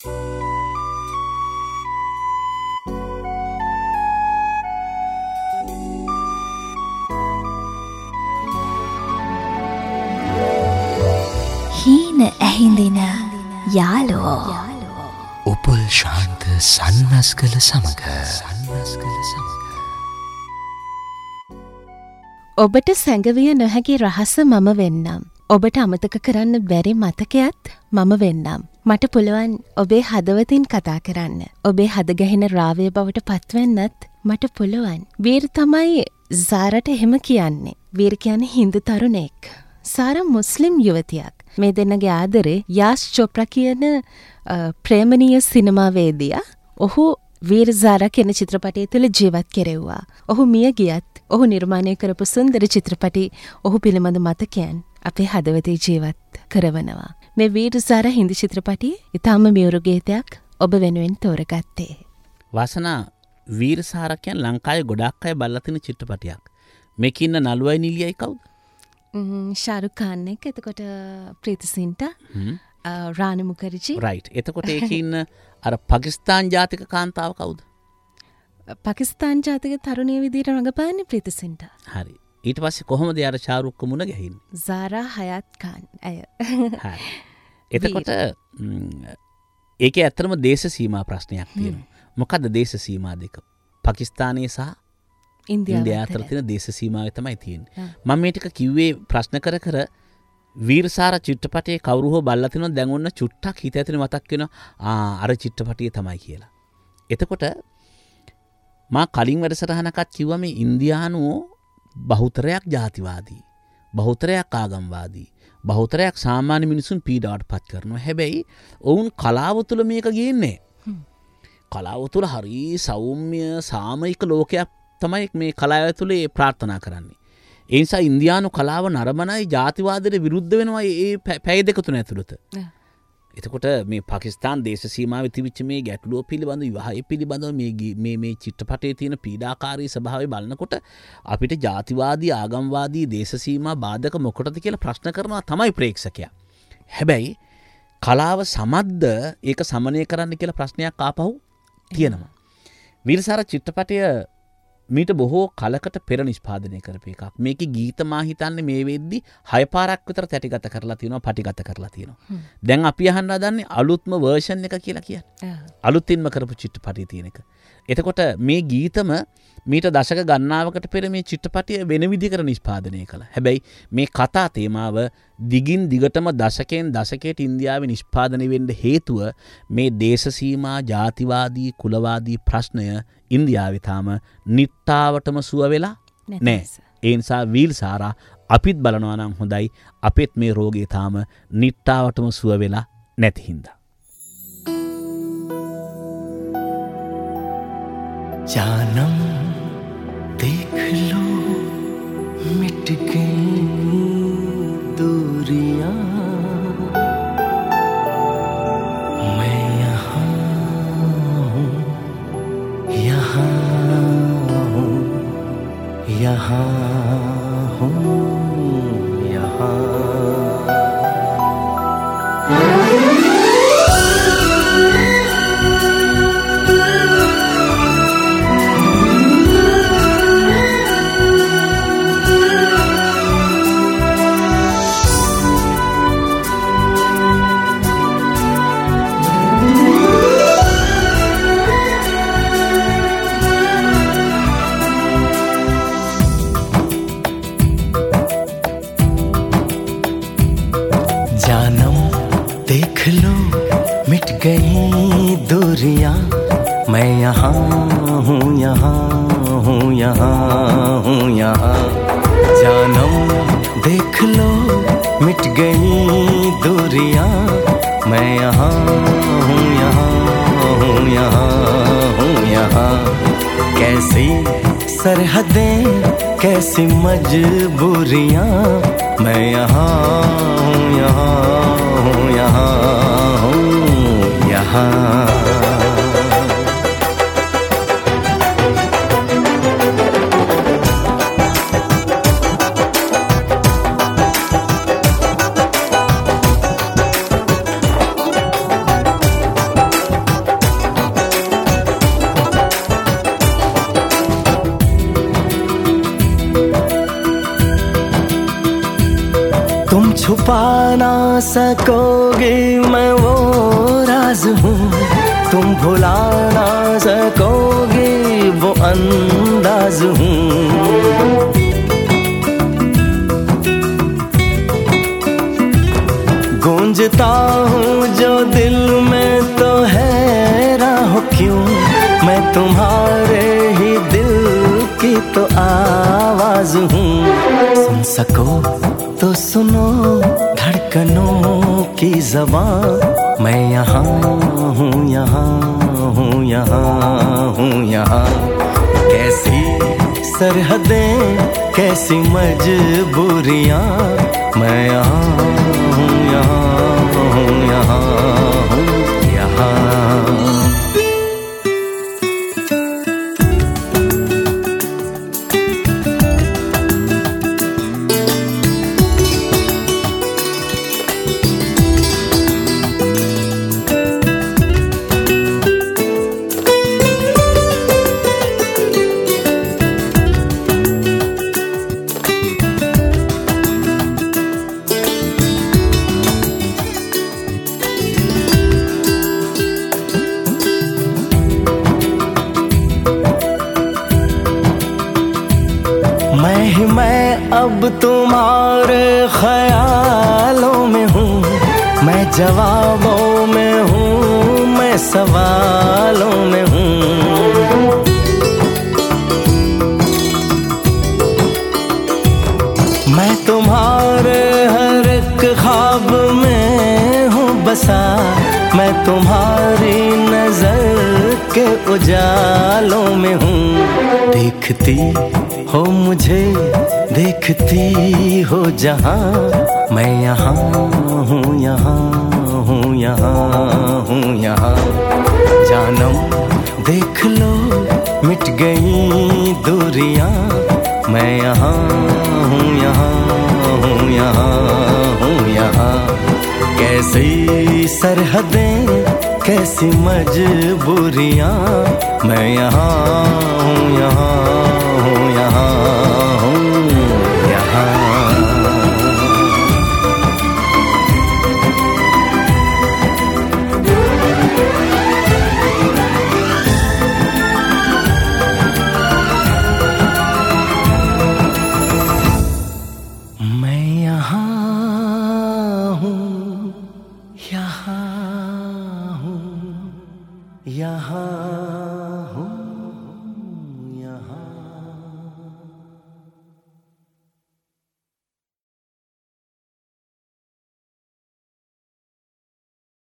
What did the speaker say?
හීන ඇහිඳින යාලෝ උපුල් ශාන්ත සන්නස්කල සමග ඔබට සැඟවිය නොහැකි රහස මම වෙන්නම්. ඔබට අමතක කරන්න බැරි මතකයත් මම වෙන්නම්. මට පුළුවන් ඔබේ හදවතින් කතා කරන්න. ඔබේ හදගැහෙන රාවය බවට පත්වෙන්නත් මට පුළුවන්. වීර් තමයි සාරට එහෙම කියන්නේ. වීර් කියන්නේ හින්දු තරුණෙක්. සාරා මුස්ලිම් යුවතියක්. මේ දෙන්නගේ ආදරේ යාස් චොප්‍රා කියන ප්‍රේමනීය සිනමාවේදියා. ඔහු වීර් සාරා කියන චිත්‍රපටය තුළ ජීවත් කෙරෙව්වා. ඔහු මිය ගියත් ඔහු නිර්මාණය කරපු සුන්දර චිත්‍රපටි ඔහු පිළිබඳ මතකයන් අපේ හදවතේ ජීවත් කරවනවා. මේ වීර් සාරා හින්දි චිත්‍රපටියේ ඉතාම මියුරු ගීතයක් ඔබ වෙනුවෙන් තෝරගත්තේ. වාසනා, වීර් සාරා කියන්නේ ලංකාවේ ගොඩක් අය බලලා තියෙන චිත්‍රපටයක්. මේකේ ඉන්න නළුවයි නිලියයි කවුද? ශාරුක් ඛාන් එක, එතකොට ප්‍රීති සින්ටා, රානි මුඛර්ජී. රයිට්. එතකොට ඒකේ ඉන්න අර පාකිස්තාන් ජාතික කාන්තාව කවුද? පාකිස්තාන් ජාතික තරුණිය විදිහට රඟපාන්නේ ප්‍රීති සින්ටා. හරි. ඊට පස්සේ කොහොමද යාර ශාරුක් මුණ ගැහින්නේ? සාරා හයාත් ඛාන් අය. හරි. එතකොට ඒකේ ඇත්තටම දේශ සීමා ප්‍රශ්නයක් තියෙනවා. මොකද්ද දේශ සීමා දෙක? පාකිස්තානයේ සහ ඉන්දියාව අතර තියෙන දේශ සීමාව තමයි තියෙන්නේ. මම මේ ටික කිව්වේ ප්‍රශ්න කර කර වීර් සාරා චිත්‍රපටයේ කවුරු හෝ බලලා තිනවා දැන් ඔන්න චුට්ටක් හිත ඇතුලේ මතක් වෙනවා අර චිත්‍රපටිය තමයි කියලා. එතකොට මා කලින් වැඩසටහනකත් කිව්වා මේ ඉන්දියානුවෝ බහුතරයක් ජාතිවාදී, බහුතරයක් ආගම්වාදී, බහුතරයක් සාමාන්‍ය මිනිසුන් පීඩාවට පත් කරනවා. හැබැයි ඔවුන් කලාව තුළ මේක ගේන්නේ. කලාව තුළ හරි සෞම්‍ය සාමයික ලෝකයක් තමයි මේ කලාව තුළ ප්‍රාර්ථනා කරන්නේ. ඒ නිසා ඉන්දියානු කලාව නරඹනයි ජාතිවාදයට විරුද්ධ වෙනවා මේ පැය දෙක තුන ඇතුළත. එතකොට මේ පාකිස්තාන් දේශ සීමාවේ තිබිච්ච මේ ගැටලුව පිළිබඳව, විවාහය පිළිබඳව මේ චිත්‍රපටයේ තියෙන පීඩාකාරී ස්වභාවය බලනකොට අපිට ජාතිවාදී, ආගම්වාදී දේශ සීමා බාධක මොකටද කියලා ප්‍රශ්න කරනවා තමයි ප්‍රේක්ෂකයා. හැබැයි කලාව සමද්ද ඒක සමනය කරන්න කියලා ප්‍රශ්නයක් ආපහු තියෙනවා. වීර් සාරා චිත්‍රපටය මීට බොහෝ කලකට පෙර නිෂ්පාදනය කරපු එකක්. මේකේ ගීත මා හිතන්නේ මේ වෙද්දි 6 පාරක් විතර තැටිගත කරලා තියෙනවා, පටිගත කරලා තියෙනවා. දැන් අපි අහන්න හදන්නේ අලුත්ම වර්ෂන් එක කියලා කියන්නේ. අලුතින්ම කරපු චිත්‍රපටිය තියෙන එක. එතකොට මේ ගීතම මීට දශක ගණනාවකට පෙර මේ චිත්‍රපටිය වෙන විදිහකට නිෂ්පාදනය කළා. හැබැයි මේ කතා තේමාව දිගින් දිගටම දශකයෙන් දශකයට ඉන්දියාවේ නිෂ්පාදනය වෙන්න හේතුව මේ දේශ සීමා, ජාතිවාදී, කුලවාදී ප්‍රශ්නය ඉන්දියාවේ තාම නිට්ටාවටම සුව වෙලා නැහැ. ඒ නිසා වීර් සාරා අපිත් බලනවා නම් හොඳයි. අපිත් මේ රෝගේ තාම නිට්ටාවටම සුව වෙලා නැති හින්දා. जानम देख लो मिट गई दूरियां, मैं यहाँ हूँ, यहाँ हूँ, यहाँ हूँ, यहाँ। गई दूरियां, मैं यहाँ हूँ, यहाँ हूँ, यहाँ हूँ, यहाँ। जानम देख लो मिट गई दूरियां, मैं यहाँ हूँ, यहाँ हूँ, यहाँ हूँ, यहाँ। कैसी सरहदें, कैसी मजबूरियां, मैं यहाँ हूँ, यहाँ हूँ, यहाँ हूँ, यहाँ। छुपा ना सकोगे मैं वो राज हूँ, तुम भुला ना सकोगे वो अंदाज हूँ। गूंजता हूँ जो दिल में तो हैरान हो क्यों, मैं तुम्हारे ही दिल की तो आवाज हूँ। सुन सको तो सुनो धड़कनों की ज़बान, मैं यहाँ हूँ, यहाँ हूँ, यहाँ हूँ, यहाँ। कैसी सरहदें कैसी मजबूरियाँ, मैं यहाँ हूँ, यहाँ हूँ, यहाँ हूँ, यहाँ। मैं अब तुम्हारे ख्यालों में हूँ, मैं जवाबों में हूँ, मैं सवालों में हूँ। मैं तुम्हारे हर एक ख्वाब में हूँ बसा, मैं तुम्हारी नजर के उजालों में हूँ। देखती हो मुझे, देखती हो जहाँ, मैं यहाँ हूँ, यहाँ हूँ, यहाँ हूँ, यहाँ। जानम देख लो मिट गई दूरियां, मैं यहाँ हूँ, यहाँ हूँ, यहाँ हूँ, यहाँ। कैसी सरहदें कैसी मजबूरियां, मैं यहाँ हूँ, यहाँ हूँ, यहाँ हूँ, यहाँ। मैं यहाँ हूँ, यहाँ हूँ, यहाँ।